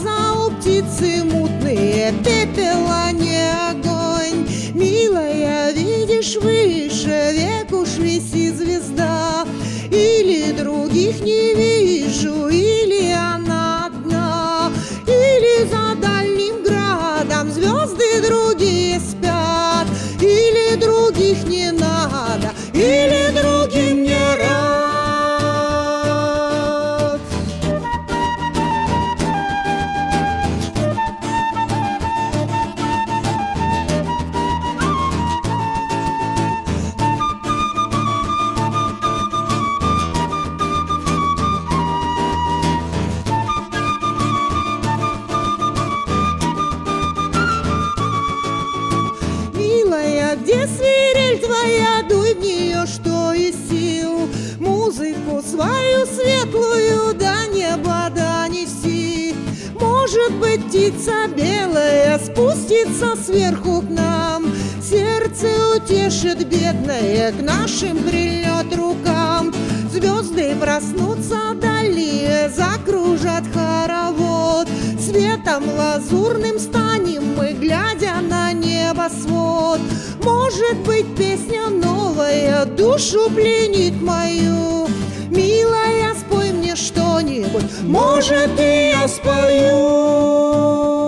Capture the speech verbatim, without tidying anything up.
глаза у птицы мутные, пепела не огонь. Милая, видишь, выше век уж висит звезда. Или других не вижу, или она одна, или за дальним градом звезды другие спят, или других не надо, или другим не рад. Где свирель твоя, дуй в нее, что из сил, музыку свою светлую до неба донеси. Может быть, птица белая спустится сверху к нам, сердце утешит бедное, к нашим прильнет рукам. Звезды проснутся вдали, закружат хоровод, светом лазурным станем мы, глядя на небосвод. Может быть, песня новая душу пленит мою. Милая, спой мне что-нибудь, может, и я спою.